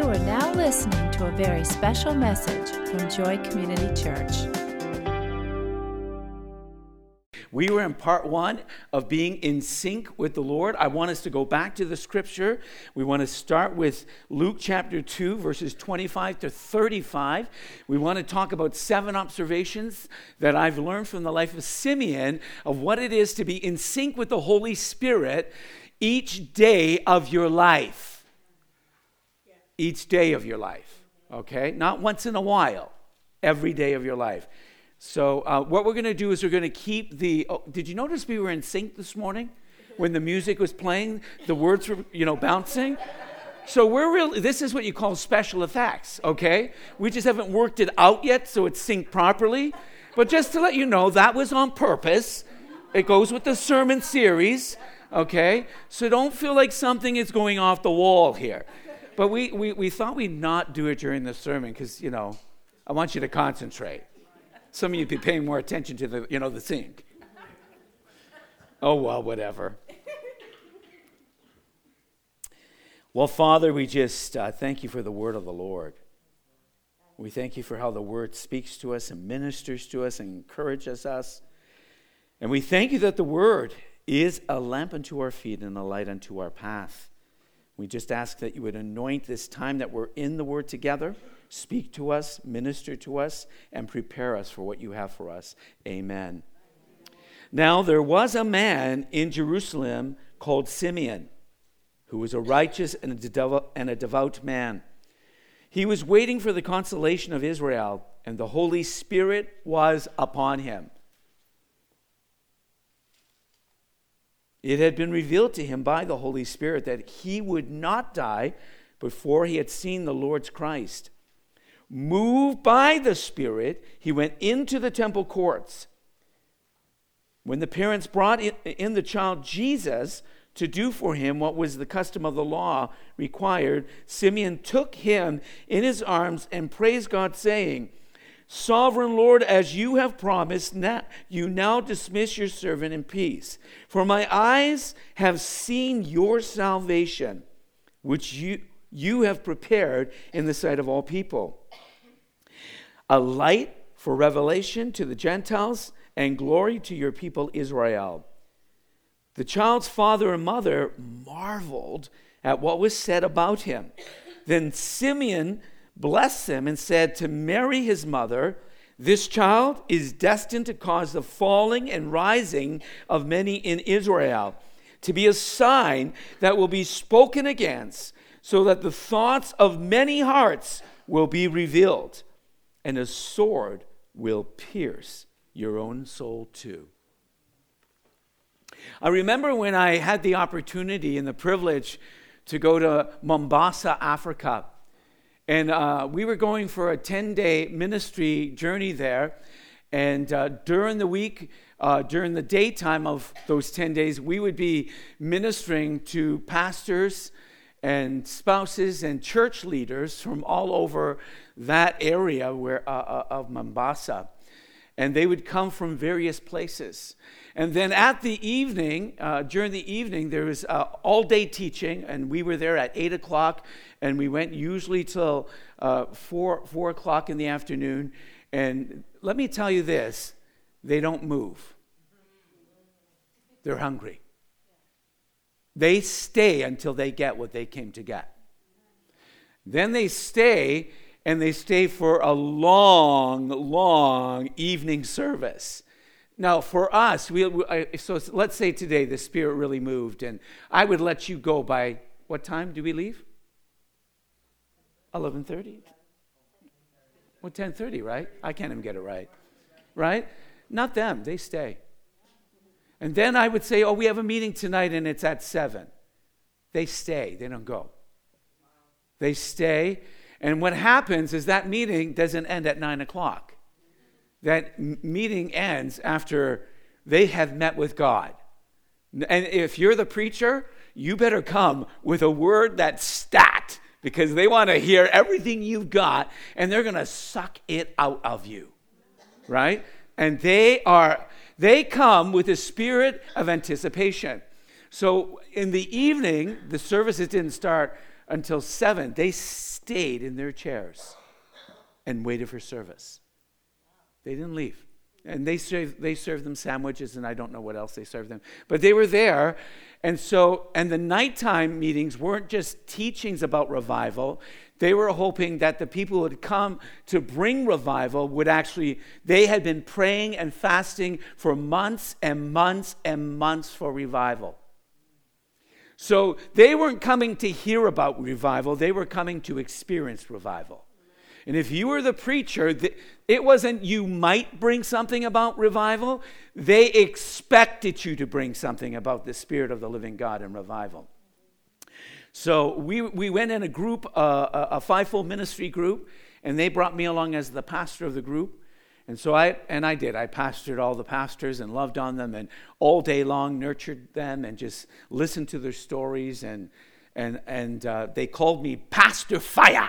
are now listening to a very special message from Joy Community Church. We were in part one of being in sync with the Lord. I want us to go back to the scripture. We want to start with Luke chapter 2, verses 25 to 35. We want to talk about 7 observations that I've learned from the life of Simeon of what it is to be in sync with the Holy Spirit each day of your life. Each day of your life, okay? Not once in a while, every day of your life. So what we're going to do is we're going to keep the... Oh, did you notice we were in sync this morning? When the music was playing, the words were, bouncing? So this is what you call special effects, okay? We just haven't worked it out yet, so it's synced properly. But just to let you know, that was on purpose. It goes with the sermon series, okay? So don't feel like something is going off the wall here. But we thought we'd not do it during the sermon because, I want you to concentrate. Some of you be paying more attention to the sync. Oh, well, whatever. Well, Father, we just thank you for the word of the Lord. We thank you for how the word speaks to us and ministers to us and encourages us. And we thank you that the word is a lamp unto our feet and a light unto our path. We just ask that you would anoint this time that we're in the Word together, speak to us, minister to us, and prepare us for what you have for us. Amen. Now, there was a man in Jerusalem called Simeon, who was a righteous and a devout man. He was waiting for the consolation of Israel, and the Holy Spirit was upon him. It had been revealed to him by the Holy Spirit that he would not die before he had seen the Lord's Christ. Moved by the Spirit, he went into the temple courts. When the parents brought in the child Jesus to do for him what was the custom of the law required, Simeon took him in his arms and praised God, saying, Sovereign Lord, as you have promised, you now dismiss your servant in peace. For my eyes have seen your salvation, which you have prepared in the sight of all people. A light for revelation to the Gentiles and glory to your people Israel. The child's father and mother marveled at what was said about him. Then Simeon blessed him and said to Mary his mother, This child is destined to cause the falling and rising of many in Israel, to be a sign that will be spoken against, so that the thoughts of many hearts will be revealed, and a sword will pierce your own soul too. I remember when I had the opportunity and the privilege to go to Mombasa, Africa. And we were going for a 10-day ministry journey there. And during the week, during the daytime of those 10 days, we would be ministering to pastors and spouses and church leaders from all over that area of Mombasa. And they would come from various places. And then at the evening, during the evening, there was all-day teaching, and we were there at 8 o'clock, and we went usually till 4 o'clock in the afternoon. And let me tell you this, they don't move. They're hungry. They stay until they get what they came to get. Then they stay, and they stay for a long, long evening service. Now, for us, so let's say today the Spirit really moved, and I would let you go by, what time do we leave? 11:30? Well, 10:30, right? I can't even get it right. Right? Not them. They stay. And then I would say, we have a meeting tonight, and it's at 7. They stay. They don't go. They stay. And what happens is that meeting doesn't end at 9 o'clock. That meeting ends after they have met with God. And if you're the preacher, you better come with a word that's stat, because they want to hear everything you've got, and they're going to suck it out of you, right? And they come with a spirit of anticipation. So in the evening, the services didn't start until 7. They stayed in their chairs and waited for service. They didn't leave. And they served them sandwiches, and I don't know what else they served them. But they were there. And the nighttime meetings weren't just teachings about revival. They were hoping that the people who would come to bring revival would actually, they had been praying and fasting for months and months and months for revival. So they weren't coming to hear about revival. They were coming to experience revival. And if you were the preacher, it wasn't you might bring something about revival. They expected you to bring something about the Spirit of the living God and revival. So we went in a group, a fivefold ministry group, and they brought me along as the pastor of the group. And so I did. I pastored all the pastors and loved on them and all day long nurtured them and just listened to their stories. And they called me Pastor Fire.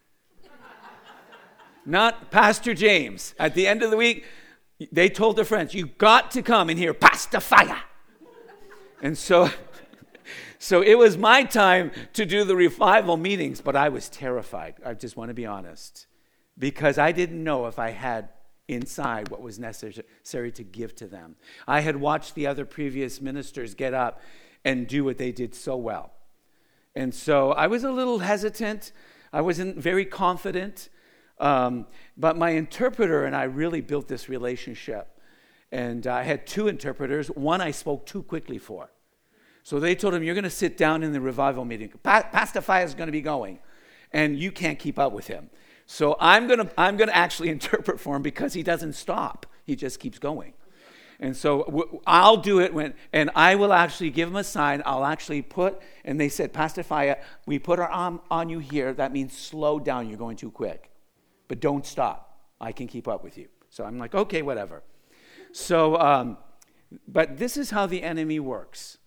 Not Pastor James. At the end of the week, they told their friends, you got to come and hear Pastor Fire. And so it was my time to do the revival meetings, but I was terrified. I just want to be honest. Because I didn't know if I had inside what was necessary to give to them. I had watched the other previous ministers get up and do what they did so well. And so I was a little hesitant. I wasn't very confident. But my interpreter and I really built this relationship. And I had 2 interpreters. One I spoke too quickly for. So they told him, you're going to sit down in the revival meeting. Pastor Fire is going to be going. And you can't keep up with him. So I'm going to actually interpret for him because he doesn't stop. He just keeps going. And so I'll do it and I will actually give him a sign. I'll actually and they said, Pastor Fire, we put our arm on you here. That means slow down. You're going too quick. But don't stop. I can keep up with you. So I'm like, okay, whatever. So, but this is how the enemy works.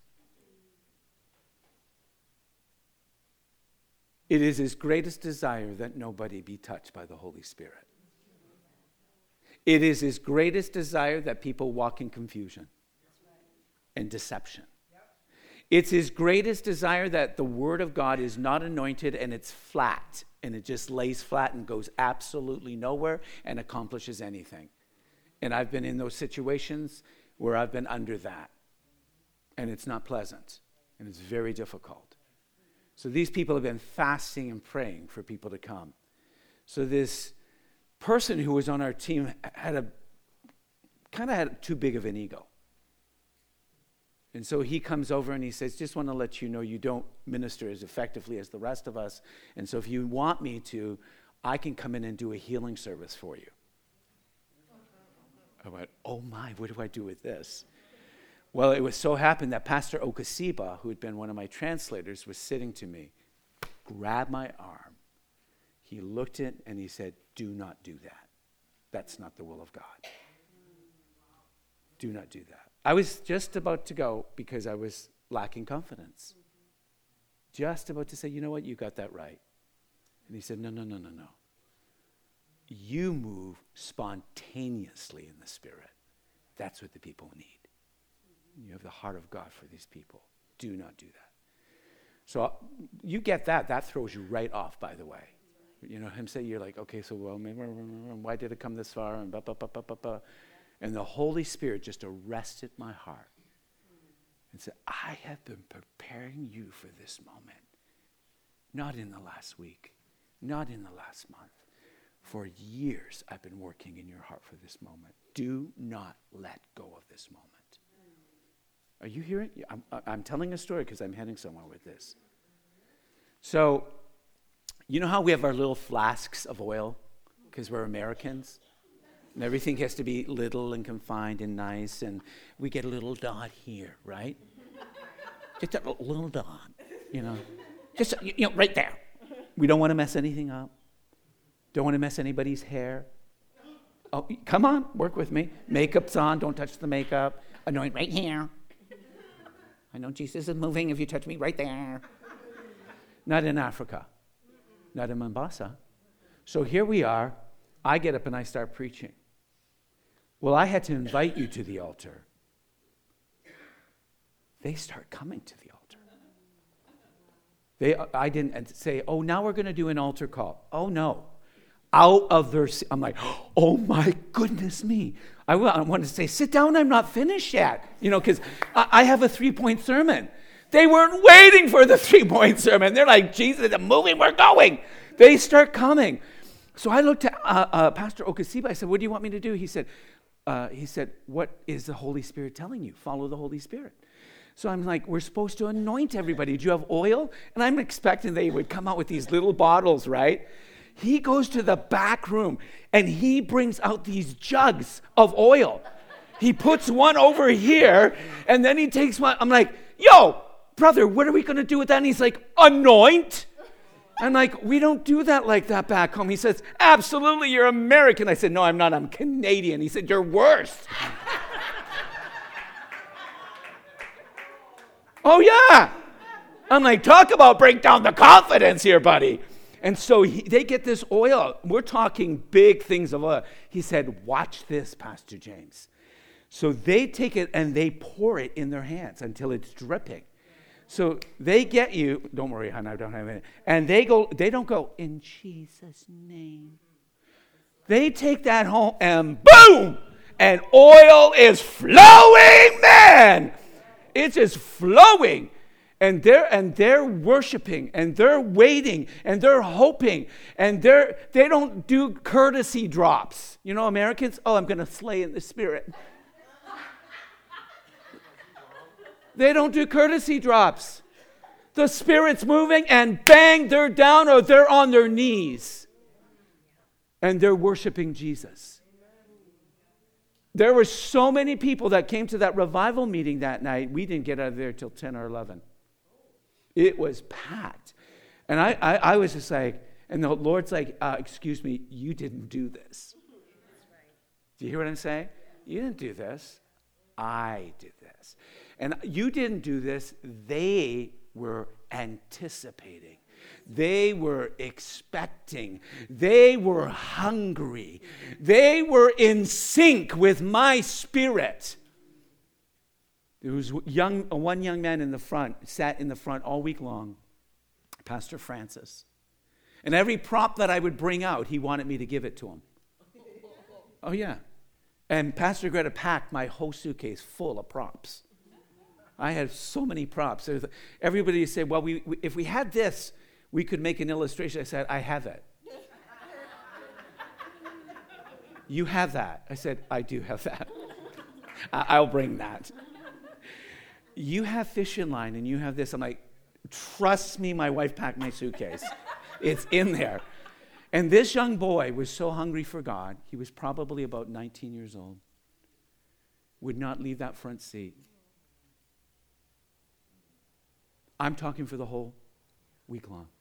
It is his greatest desire that nobody be touched by the Holy Spirit. It is his greatest desire that people walk in confusion and deception. It's his greatest desire that the Word of God is not anointed and it's flat. And it just lays flat and goes absolutely nowhere and accomplishes anything. And I've been in those situations where I've been under that. And it's not pleasant. And it's very difficult. So these people have been fasting and praying for people to come. So this person who was on our team had too big of an ego. And so he comes over and he says, just want to let you know you don't minister as effectively as the rest of us. And so if you want me to, I can come in and do a healing service for you. I went, oh my, what do I do with this? Well, it was so happened that Pastor Okasiba, who had been one of my translators, was sitting to me, grabbed my arm. He looked at it and he said, do not do that. That's not the will of God. Do not do that. I was just about to go because I was lacking confidence. Just about to say, you know what, you got that right. And he said, no. You move spontaneously in the Spirit. That's what the people need. You have the heart of God for these people. Do not do that. So you get that. That throws you right off, by the way. You know, him say, you're like, okay, so well, why did it come this far? And blah, blah, blah, blah, blah, blah. And the Holy Spirit just arrested my heart and said, I have been preparing you for this moment. Not in the last week, not in the last month. For years, I've been working in your heart for this moment. Do not let go of this moment. Are you hearing? I'm telling a story because I'm heading somewhere with this. So, you know how we have our little flasks of oil because we're Americans? And everything has to be little and confined and nice, and we get a little dot here, right? Just a little dot, you know. Just, right there. We don't want to mess anything up. Don't want to mess anybody's hair. Oh, come on, work with me. Makeup's on, don't touch the makeup. Anoint right here. I know Jesus is moving if you touch me right there. Not in Africa. Not in Mombasa. So here we are. I get up and I start preaching. Well, I had to invite you to the altar. They start coming to the altar. I didn't say, oh, now we're going to do an altar call. Oh, no. Out of their, I'm like, oh my goodness me. I want to say, sit down, I'm not finished yet. Because I have a 3-point sermon. They weren't waiting for the 3-point sermon. They're like, Jesus, I'm moving, we're going. They start coming. So I looked at Pastor Okasiba. I said, what do you want me to do? He said, what is the Holy Spirit telling you? Follow the Holy Spirit. So I'm like, we're supposed to anoint everybody. Do you have oil? And I'm expecting they would come out with these little bottles, right? He goes to the back room and he brings out these jugs of oil. He puts one over here and then he takes one. I'm like, yo, brother, what are we going to do with that? And he's like, anoint? I'm like, we don't do that like that back home. He says, absolutely, you're American. I said, no, I'm not. I'm Canadian. He said, you're worse. Oh, yeah. I'm like, talk about break down the confidence here, buddy. And so they get this oil. We're talking big things of oil. He said, watch this, Pastor James. So they take it and they pour it in their hands until it's dripping. So they get you, don't worry, hon, I don't have it. And they don't go, in Jesus' name. They take that home and boom! And oil is flowing, man! It's just flowing. And they're worshiping, and they're waiting, and they're hoping, and they don't do courtesy drops. Americans, oh, I'm going to slay in the Spirit. They don't do courtesy drops. The Spirit's moving, and bang, they're down or they're on their knees. And they're worshiping Jesus. There were so many people that came to that revival meeting that night. We didn't get out of there till 10 or 11. It was packed. And I was just like, and the Lord's like, excuse me, you didn't do this. Do you hear what I'm saying? You didn't do this. I did this. And you didn't do this. They were anticipating. They were expecting. They were hungry. They were in sync with my spirit. There was one young man in the front, sat in the front all week long, Pastor Francis. And every prop that I would bring out, he wanted me to give it to him. Oh, yeah. And Pastor Greta packed my whole suitcase full of props. I had so many props. Everybody said, well, if we had this, we could make an illustration. I said, I have it. You have that. I said, I do have that. I'll bring that. You have fishing line and you have this. I'm like, trust me, my wife packed my suitcase. It's in there. And this young boy was so hungry for God. He was probably about 19 years old. Would not leave that front seat. I'm talking for the whole week long.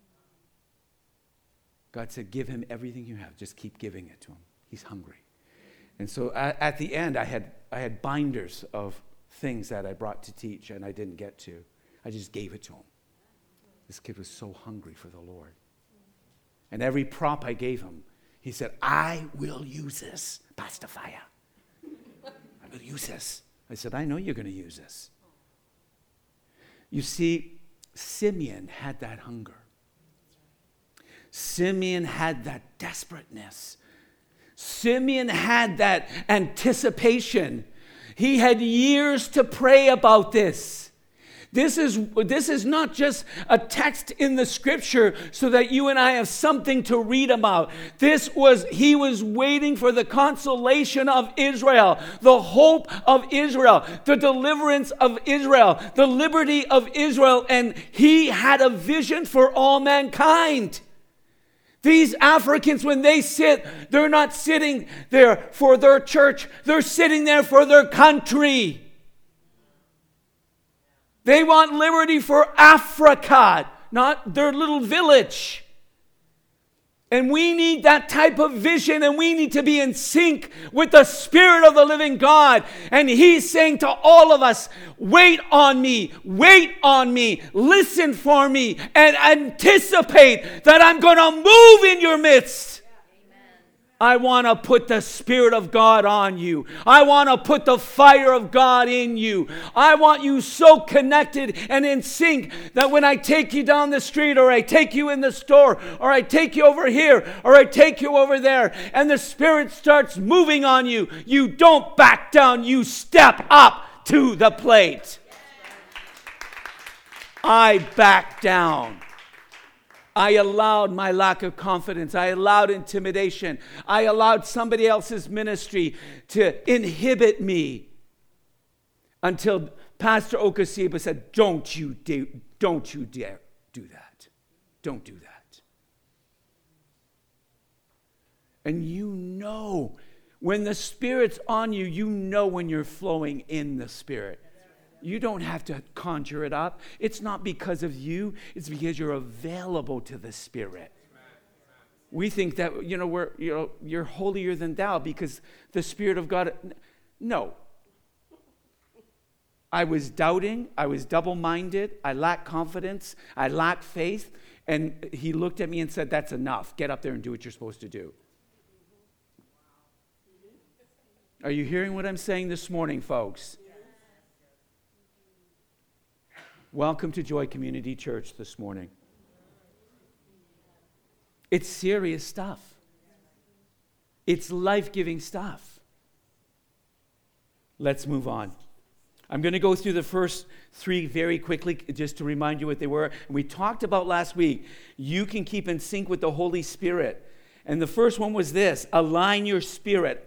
God said, give him everything you have. Just keep giving it to him. He's hungry. And so at the end, I had binders of things that I brought to teach and I didn't get to. I just gave it to him. This kid was so hungry for the Lord. And every prop I gave him, he said, I will use this, Pastor Fire. I will use this. I said, I know you're going to use this. You see, Simeon had that hunger. Simeon had that desperateness. Simeon had that anticipation. He had years to pray about this. This is not just a text in the scripture so that you and I have something to read about. He was waiting for the consolation of Israel, the hope of Israel, the deliverance of Israel, the liberty of Israel, and he had a vision for all mankind. These Africans, when they sit, they're not sitting there for their church. They're sitting there for their country. They want liberty for Africa, not their little village. And we need that type of vision, and we need to be in sync with the Spirit of the living God. And he's saying to all of us, wait on me, listen for me, and anticipate that I'm going to move in your midst. I want to put the Spirit of God on you. I want to put the fire of God in you. I want you so connected and in sync that when I take you down the street, or I take you in the store, or I take you over here, or I take you over there, and the Spirit starts moving on you, you don't back down. You step up to the plate. I back down. I allowed my lack of confidence. I allowed intimidation. I allowed somebody else's ministry to inhibit me until Pastor Okasiba said, don't you dare do that. Don't do that. And you know, when the Spirit's on you, you know when you're flowing in the Spirit. You don't have to conjure it up. It's not because of you. It's because you're available to the Spirit. We think that, you're holier than thou because the Spirit of God. No. I was doubting. I was double-minded. I lacked confidence. I lacked faith. And he looked at me and said, that's enough. Get up there and do what you're supposed to do. Are you hearing what I'm saying this morning, folks? Welcome to Joy Community Church this morning. It's serious stuff. It's life-giving stuff. Let's move on. I'm going to go through the first three very quickly just to remind you what they were. And we talked about last week, you can keep in sync with the Holy Spirit. And the first one was this: align your spirit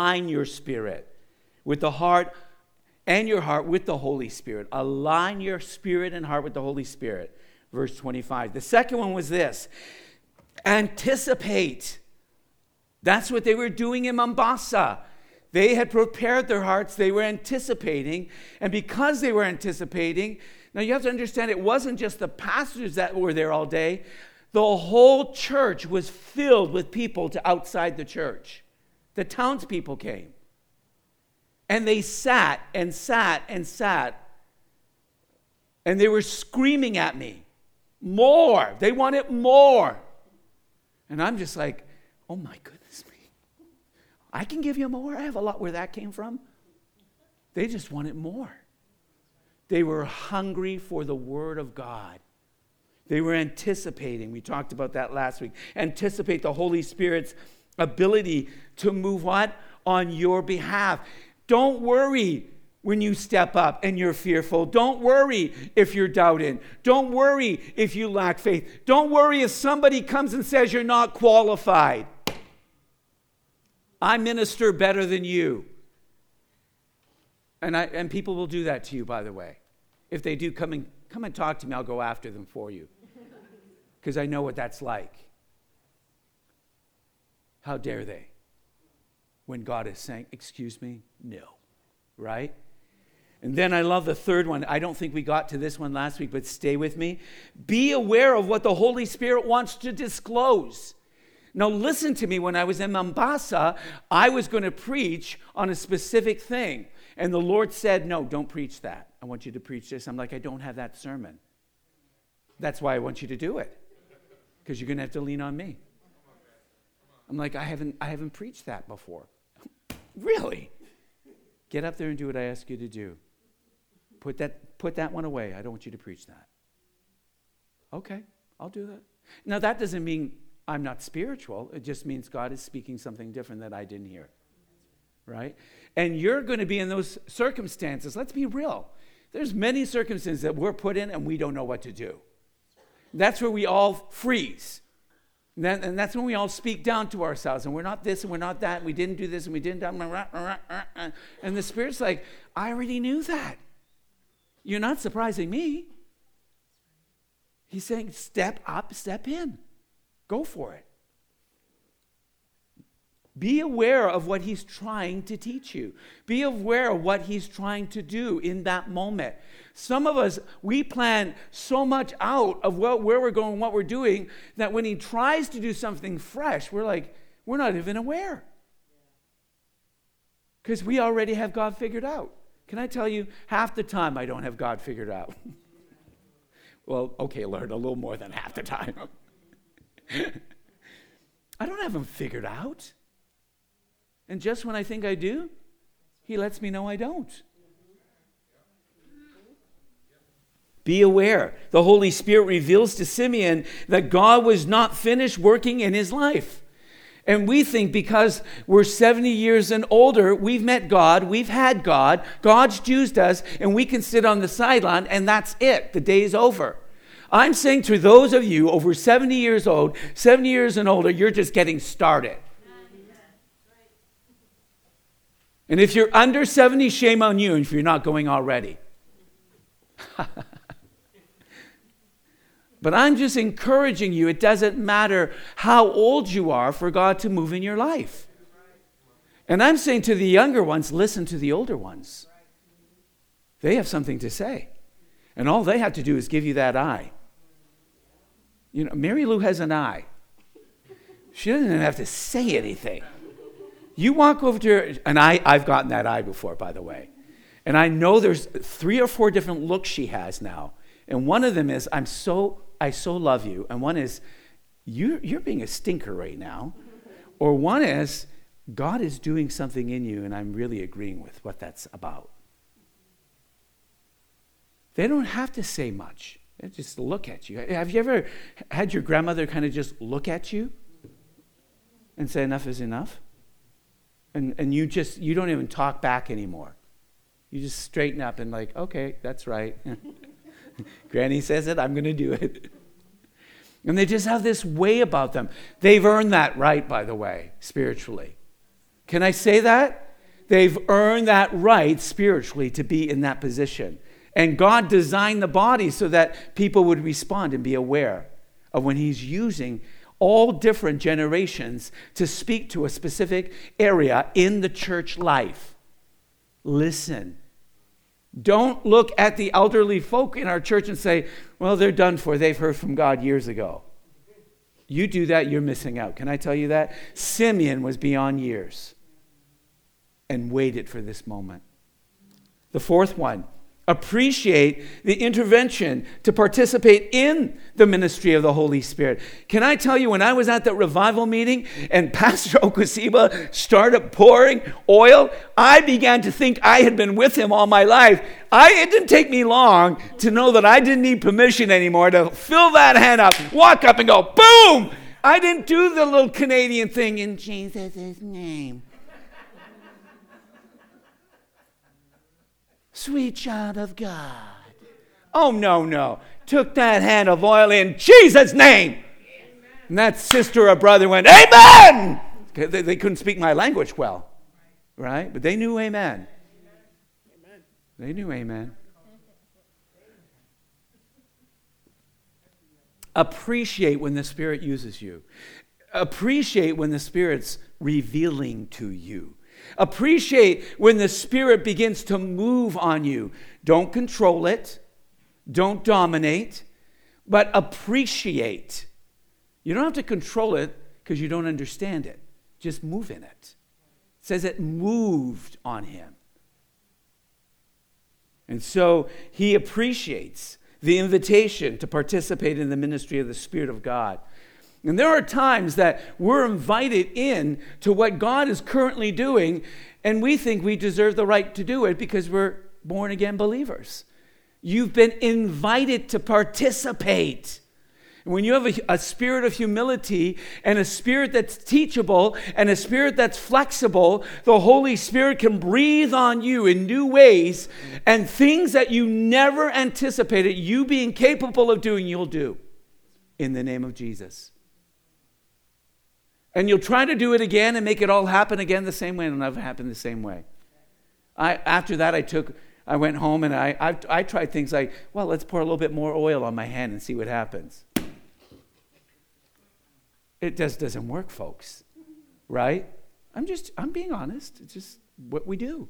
with the heart and your heart with the Holy Spirit. Align your spirit and heart with the Holy Spirit. Verse 25. The second one was this: anticipate. That's what they were doing in Mombasa. They had prepared their hearts. They were anticipating. And because they were anticipating, now you have to understand, it wasn't just the pastors that were there all day. The whole church was filled with people to outside the church. The townspeople came. And they sat and sat and sat. And they were screaming at me. More. They wanted more. And I'm just like, oh my goodness me. I can give you more. I have a lot where that came from. They just wanted more. They were hungry for the Word of God. They were anticipating. We talked about that last week. Anticipate the Holy Spirit's ability to move what? On your behalf. Don't worry when you step up and you're fearful. Don't worry if you're doubting. Don't worry if you lack faith. Don't worry if somebody comes and says you're not qualified. I minister better than you. And people will do that to you, by the way. If they do, come and talk to me. I'll go after them for you. Because I know what that's like. How dare they? When God is saying, excuse me, no. Right? And then I love the third one. I don't think we got to this one last week, but stay with me. Be aware of what the Holy Spirit wants to disclose. Now listen to me. When I was in Mombasa, I was going to preach on a specific thing. And the Lord said, no, don't preach that. I want you to preach this. I'm like, I don't have that sermon. That's why I want you to do it. Because you're going to have to lean on me. I'm like, I haven't preached that before. Really? Get up there and do what I ask you to do. Put that one away. I don't want you to preach that. Okay, I'll do that. Now that doesn't mean I'm not spiritual. It just means God is speaking something different that I didn't hear. Right? And you're going to be in those circumstances. Let's be real. There's many circumstances that we're put in and we don't know what to do. That's where we all freeze. And that's when we all speak down to ourselves. And we're not this and we're not that. And we didn't do this and we didn't do that. And the Spirit's like, I already knew that. You're not surprising me. He's saying, step up, step in. Go for it. Be aware of what He's trying to teach you. Be aware of what He's trying to do in that moment. Some of us, we plan so much out of where we're going, what we're doing, that when He tries to do something fresh, we're not even aware. Because we already have God figured out. Can I tell you, half the time I don't have God figured out. Well, okay, Lord, a little more than half the time. I don't have Him figured out. And just when I think I do, he lets me know I don't. Be aware. The Holy Spirit reveals to Simeon that God was not finished working in his life. And we think because we're 70 years and older, we've met God, we've had God, God's used us, and we can sit on the sideline and that's it. The day's over. I'm saying to those of you over 70 years old, 70 years and older, you're just getting started. And if you're under 70, shame on you if you're not going already. But I'm just encouraging you, it doesn't matter how old you are for God to move in your life. And I'm saying to the younger ones, listen to the older ones. They have something to say. And all they have to do is give you that eye. You know, Mary Lou has an eye. She doesn't even have to say anything. You walk over to her, and I've gotten that eye before, by the way. And I know there's 3 or 4 different looks she has now. And one of them is, I so love you. And one is, you're being a stinker right now. Or one is, God is doing something in you, and I'm really agreeing with what that's about. They don't have to say much. They just look at you. Have you ever had your grandmother kind of just look at you and say, enough is enough? And you don't even talk back anymore. You just straighten up and like, okay, that's right. Granny says it, I'm going to do it. And they just have this way about them. They've earned that right, by the way, spiritually. Can I say that? They've earned that right spiritually to be in that position. And God designed the body so that people would respond and be aware of when he's using all different generations to speak to a specific area in the church life. Listen. Don't look at the elderly folk in our church and say, well, they're done for. They've heard from God years ago. You do that, you're missing out. Can I tell you that? Simeon was beyond years and waited for this moment. The 4th one, appreciate the intervention to participate in the ministry of the Holy Spirit. Can I tell you, when I was at that revival meeting and Pastor Okusiba started pouring oil, I began to think I had been with him all my life. It didn't take me long to know that I didn't need permission anymore to fill that hand up, walk up and go, boom! I didn't do the little Canadian thing in Jesus' name. Sweet child of God. Oh, no. Took that hand of oil in Jesus' name. Amen. And that sister or brother went, amen! They couldn't speak my language well. Right? But they knew amen. Amen. They knew amen. Appreciate when the Spirit uses you. Appreciate when the Spirit's revealing to you. Appreciate when the Spirit begins to move on you. Don't control it. Don't dominate. But appreciate. You don't have to control it because you don't understand it. Just move in it. It says it moved on him. And so he appreciates the invitation to participate in the ministry of the Spirit of God. And there are times that we're invited in to what God is currently doing, and we think we deserve the right to do it because we're born-again believers. You've been invited to participate. And when you have a spirit of humility and a spirit that's teachable and a spirit that's flexible, the Holy Spirit can breathe on you in new ways, and things that you never anticipated you being capable of doing, you'll do in the name of Jesus. And you'll try to do it again and make it all happen again the same way, and it'll never happen the same way. After that, I went home and I tried things like, well, let's pour a little bit more oil on my hand and see what happens. It just doesn't work, folks. Right? I'm being honest. It's just what we do.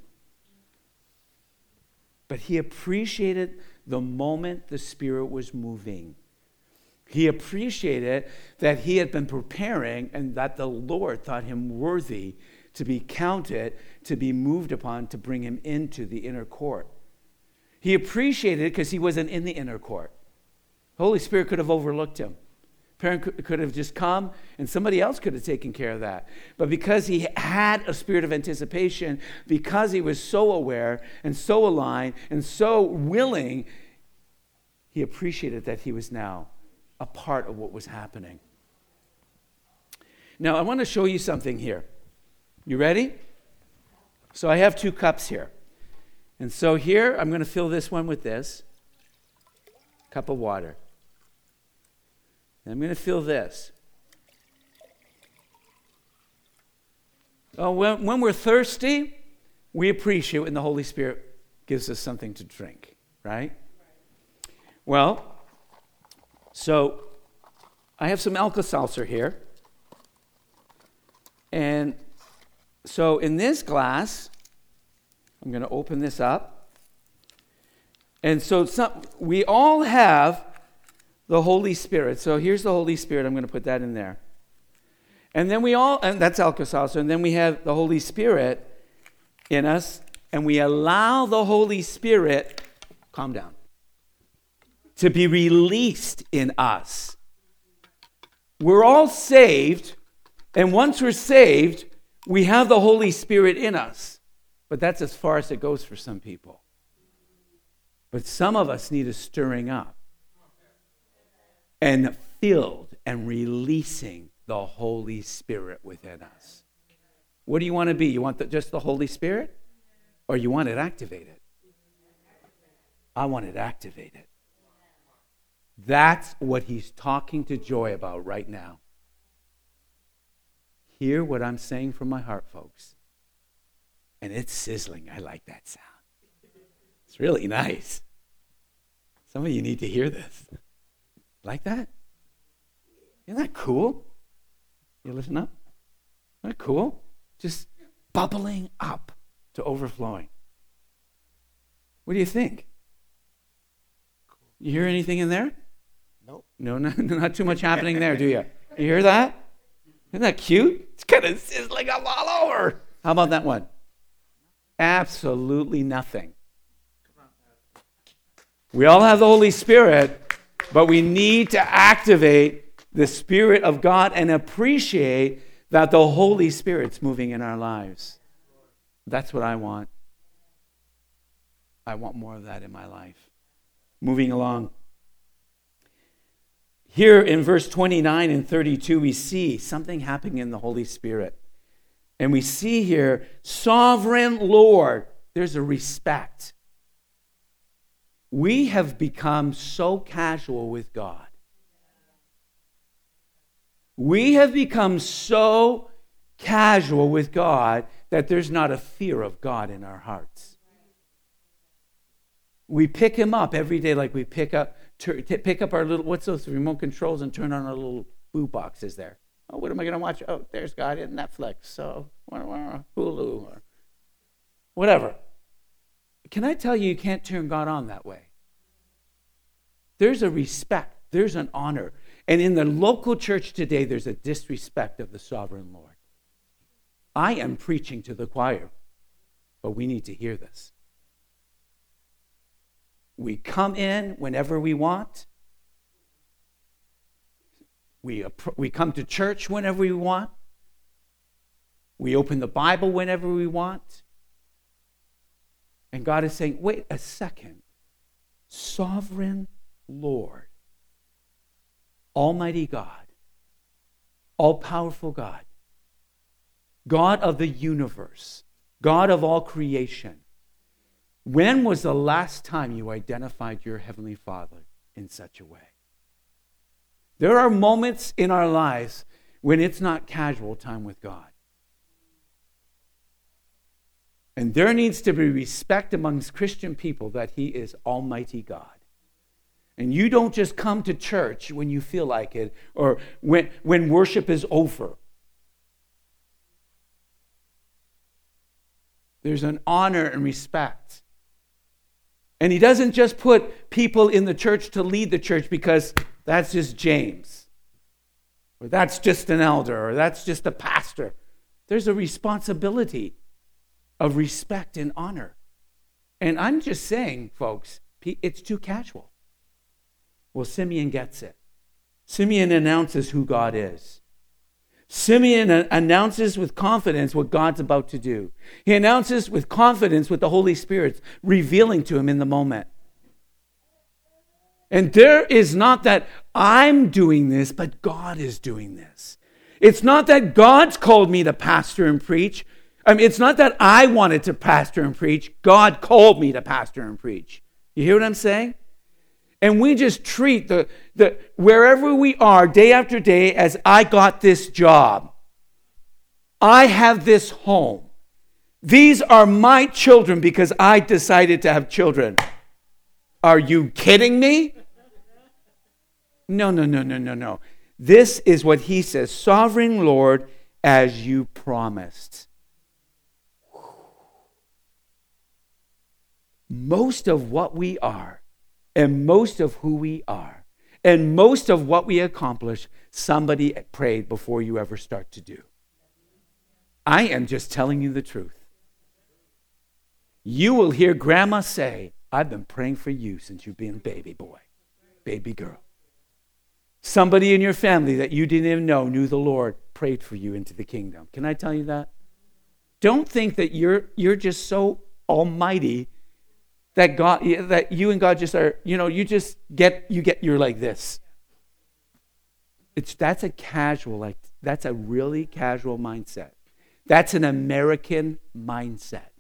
But he appreciated the moment the Spirit was moving. He appreciated that he had been preparing and that the Lord thought him worthy to be counted, to be moved upon, to bring him into the inner court. He appreciated it because he wasn't in the inner court. The Holy Spirit could have overlooked him. Parent could have just come and somebody else could have taken care of that. But because he had a spirit of anticipation, because he was so aware and so aligned and so willing, he appreciated that he was now a part of what was happening. Now, I want to show you something here. You ready? So I have 2 cups here. And so here, I'm going to fill this one with this cup of water. And I'm going to fill this. Oh, when we're thirsty, we appreciate when the Holy Spirit gives us something to drink, right? Well, so I have some Alka-Seltzer here. And so in this glass, I'm going to open this up. And so we all have the Holy Spirit. So here's the Holy Spirit. I'm going to put that in there. And then and that's Alka-Seltzer. And then we have the Holy Spirit in us. And we allow the Holy Spirit, calm down, to be released in us. We're all saved. And once we're saved, we have the Holy Spirit in us. But that's as far as it goes for some people. But some of us need a stirring up and filled and releasing the Holy Spirit within us. What do you want to be? You want just the Holy Spirit? Or you want it activated? I want it activated. That's what he's talking to Joy about right now. Hear what I'm saying from my heart, folks. And it's sizzling. I like that sound. It's really nice. Some of you need to hear this. Like that? Isn't that cool? You listen up? Isn't that cool? Just bubbling up to overflowing. What do you think? You hear anything in there? Nope. No, not too much happening there, do you? You hear that? Isn't that cute? It's kind of sizzling up all over. How about that one? Absolutely nothing. We all have the Holy Spirit, but we need to activate the Spirit of God and appreciate that the Holy Spirit's moving in our lives. That's what I want. I want more of that in my life. Moving along. Here in verse 29 and 32, we see something happening in the Holy Spirit. And we see here, Sovereign Lord. There's a respect. We have become so casual with God. We have become so casual with God that there's not a fear of God in our hearts. We pick him up every day like we pick up our little, what's those remote controls, and turn on our little boot boxes there. Oh, what am I going to watch? Oh, there's God in Netflix. So, Hulu or whatever. Can I tell you can't turn God on that way? There's a respect. There's an honor. And in the local church today, there's a disrespect of the sovereign Lord. I am preaching to the choir, but we need to hear this. We come in whenever we want. We come to church whenever we want. We open the Bible whenever we want. And God is saying, wait a second. Sovereign Lord, Almighty God, all-powerful God, God of the universe, God of all creation. When was the last time you identified your Heavenly Father in such a way? There are moments in our lives when it's not casual time with God. And there needs to be respect amongst Christian people that He is Almighty God. And you don't just come to church when you feel like it or when worship is over. There's an honor and respect. And He doesn't just put people in the church to lead the church because that's just James, or that's just an elder, or that's just a pastor. There's a responsibility of respect and honor. And I'm just saying, folks, it's too casual. Well, Simeon gets it. Simeon announces who God is. Simeon announces with confidence what God's about to do. He announces with confidence what the Holy Spirit's revealing to him in the moment. And there is not that I'm doing this, but God is doing this. It's not that God's called me to pastor and preach. It's not that I wanted to pastor and preach. God called me to pastor and preach. You hear what I'm saying? And we just treat the wherever we are day after day as I got this job. I have this home. These are my children because I decided to have children. Are you kidding me? No. This is what he says. Sovereign Lord, as you promised. Most of what we are, and most of who we are, and most of what we accomplish, somebody prayed before you ever start to do. I am just telling you the truth. You will hear Grandma say, I've been praying for you since you've been a baby boy, baby girl. Somebody in your family that you didn't even know knew the Lord prayed for you into the kingdom. Can I tell you that? Don't think that you're just so almighty that God, that you and God just are, you're like this. That's a really casual mindset. That's an American mindset.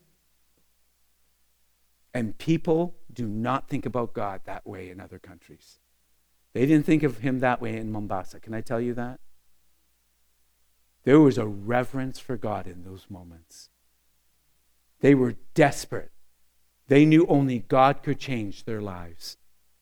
And people do not think about God that way in other countries. They didn't think of him that way in Mombasa. Can I tell you that? There was a reverence for God in those moments. They were desperate. They knew only God could change their lives.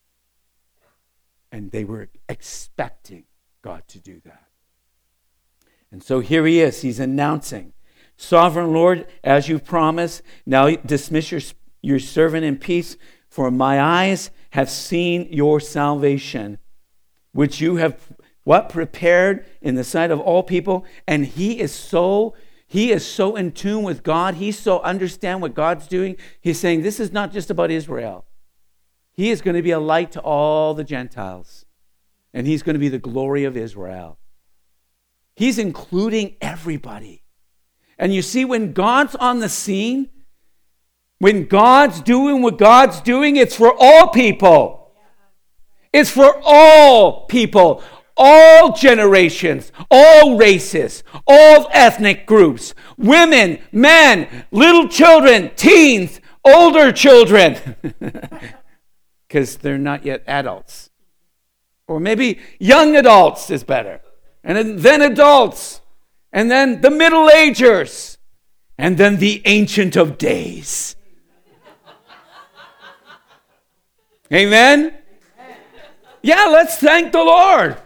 And they were expecting God to do that. And so here he is. He's announcing, Sovereign Lord, as you promised, now dismiss your servant in peace, for my eyes have seen your salvation, which you have prepared in the sight of all people. And he is so in tune with God. He so understands what God's doing. He's saying this is not just about Israel. He is going to be a light to all the Gentiles. And he's going to be the glory of Israel. He's including everybody. And you see, when God's on the scene, when God's doing what God's doing, it's for all people. It's for all people. All generations, all races, all ethnic groups, women, men, little children, teens, older children, because they're not yet adults. Or maybe young adults is better. And then adults, and then the middle-agers, and then the Ancient of Days. Amen? Yeah, let's thank the Lord.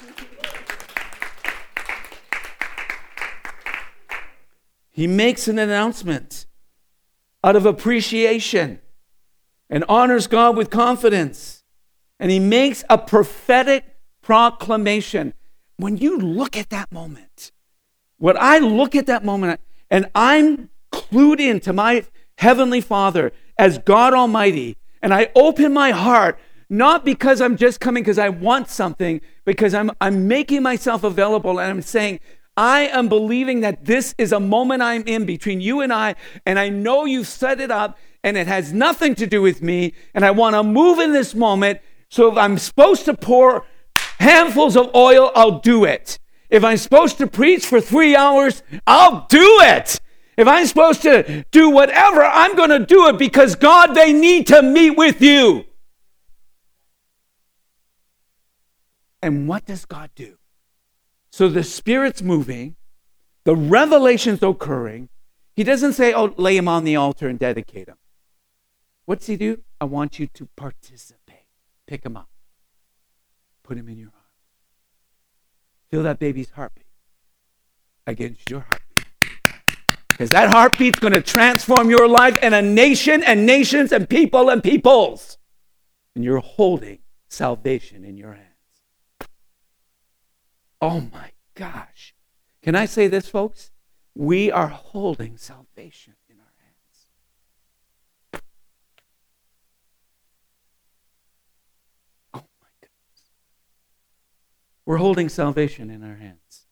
He makes an announcement out of appreciation and honors God with confidence. And he makes a prophetic proclamation. When you look at that moment, when I look at that moment, and I'm clued into my Heavenly Father as God Almighty, and I open my heart, not because I'm just coming because I want something, because I'm making myself available, and I'm saying, I am believing that this is a moment I'm in between you and I know you've set it up, and it has nothing to do with me, and I want to move in this moment. So if I'm supposed to pour handfuls of oil, I'll do it. If I'm supposed to preach for 3 hours, I'll do it. If I'm supposed to do whatever, I'm going to do it, because God, they need to meet with you. And what does God do? So the Spirit's moving, the revelation's occurring. He doesn't say, lay him on the altar and dedicate him. What's he do? I want you to participate. Pick him up. Put him in your arms. Feel that baby's heartbeat against your heartbeat. Because that heartbeat's going to transform your life and a nation and nations and people and peoples. And you're holding salvation in your hands. Oh my gosh. Can I say this, folks? We are holding salvation in our hands. Oh my goodness. We're holding salvation in our hands.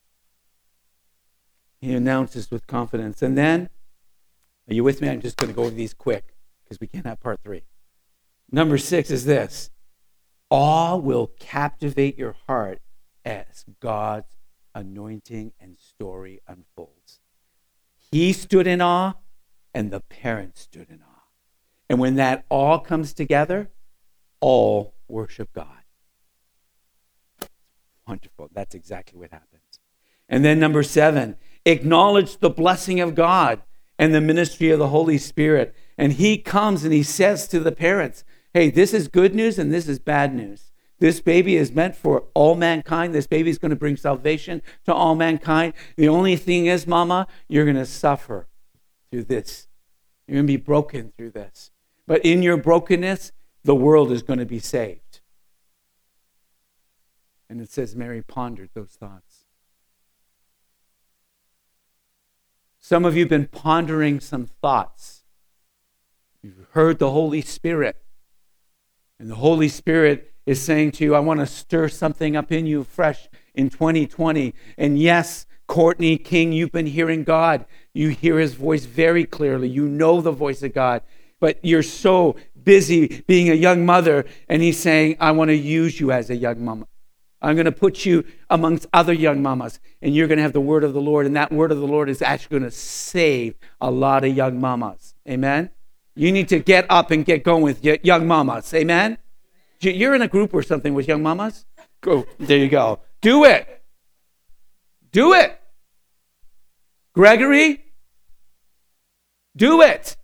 He announces with confidence. And then, are you with me? I'm just going to go over these quick because we can't have part 3. Number 6 is this. Awe will captivate your heart as God's anointing and story unfolds. He stood in awe, and the parents stood in awe. And when that all comes together, all worship God. Wonderful. That's exactly what happens. And then number 7, acknowledge the blessing of God and the ministry of the Holy Spirit. And he comes and he says to the parents, hey, this is good news and this is bad news. This baby is meant for all mankind. This baby is going to bring salvation to all mankind. The only thing is, Mama, you're going to suffer through this. You're going to be broken through this. But in your brokenness, the world is going to be saved. And it says Mary pondered those thoughts. Some of you have been pondering some thoughts. You've heard the Holy Spirit. And the Holy Spirit is saying to you, I want to stir something up in you fresh in 2020. And yes, Courtney King, you've been hearing God. You hear his voice very clearly. You know the voice of God. But you're so busy being a young mother. And he's saying, I want to use you as a young mama. I'm going to put you amongst other young mamas. And you're going to have the word of the Lord. And that word of the Lord is actually going to save a lot of young mamas. Amen? You need to get up and get going with young mamas. Amen? You're in a group or something with young mamas? Go. There you go. Do it. Do it. Gregory, do it.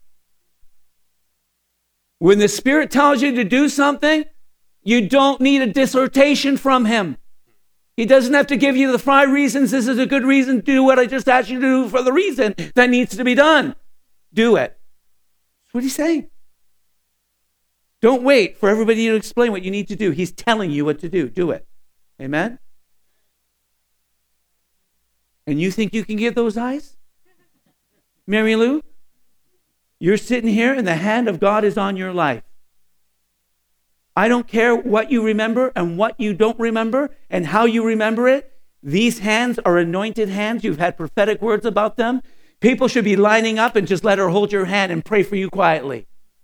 When the Spirit tells you to do something, you don't need a dissertation from him. He doesn't have to give you the 5 reasons. This is a good reason to do what I just asked you to do for the reason that needs to be done. Do it. That's what he's saying. Don't wait for everybody to explain what you need to do. He's telling you what to do. Do it. Amen? And you think you can get those eyes? Mary Lou? You're sitting here and the hand of God is on your life. I don't care what you remember and what you don't remember and how you remember it. These hands are anointed hands. You've had prophetic words about them. People should be lining up and just let her hold your hand and pray for you quietly.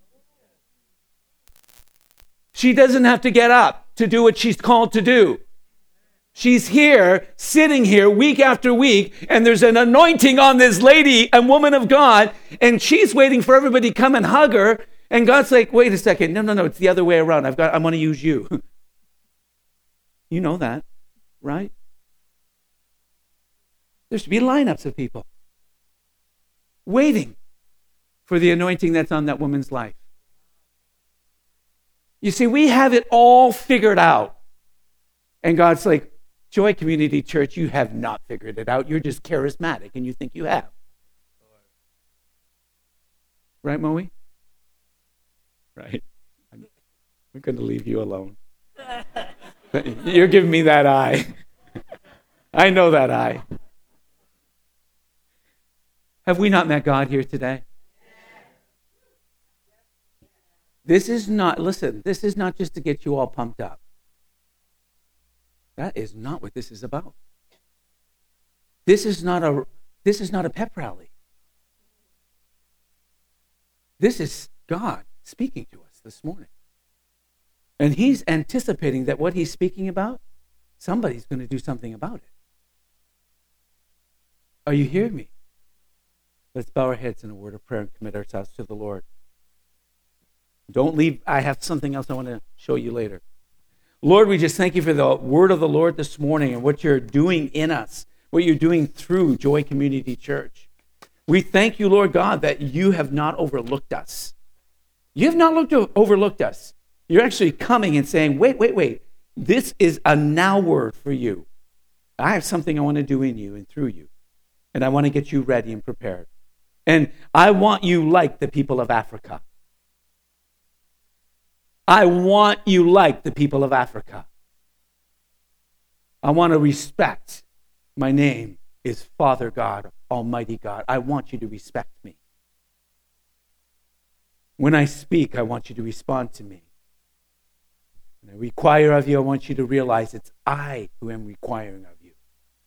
She doesn't have to get up to do what she's called to do. She's here, sitting here week after week, and there's an anointing on this lady and woman of God, and she's waiting for everybody to come and hug her, and God's like, wait a second, no, it's the other way around. I want to use you. You know that, right? There should be lineups of people waiting for the anointing that's on that woman's life. You see, we have it all figured out. And God's like, Joy Community Church, you have not figured it out. You're just charismatic and you think you have. Right, Moe? Right. I'm going to leave you alone. You're giving me that eye. I know that eye. Have we not met God here today? This is not just to get you all pumped up. That is not what this is about. This is not a pep rally. This is God speaking to us this morning. And he's anticipating that what he's speaking about, somebody's going to do something about it. Are you hearing me? Let's bow our heads in a word of prayer and commit ourselves to the Lord. Don't leave. I have something else I want to show you later. Lord, we just thank you for the word of the Lord this morning and what you're doing in us, what you're doing through Joy Community Church. We thank you, Lord God, that you have not overlooked us. You have not overlooked us. You're actually coming and saying, wait. This is a now word for you. I have something I want to do in you and through you. And I want to get you ready and prepared. And I want you like the people of Africa. I want you like the people of Africa. I want to respect. My name is Father God, Almighty God. I want you to respect me. When I speak, I want you to respond to me. When I require of you, I want you to realize it's I who am requiring of you.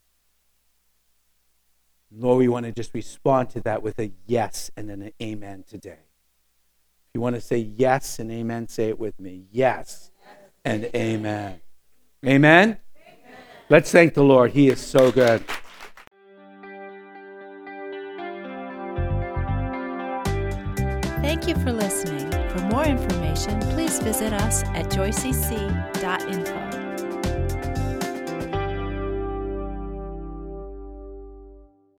Lord, we want to just respond to that with a yes and then an amen today. If you want to say yes and amen, say it with me. Yes and amen. Amen? Let's thank the Lord. He is so good. Thank you for listening. For more information, please visit us at joycc.info.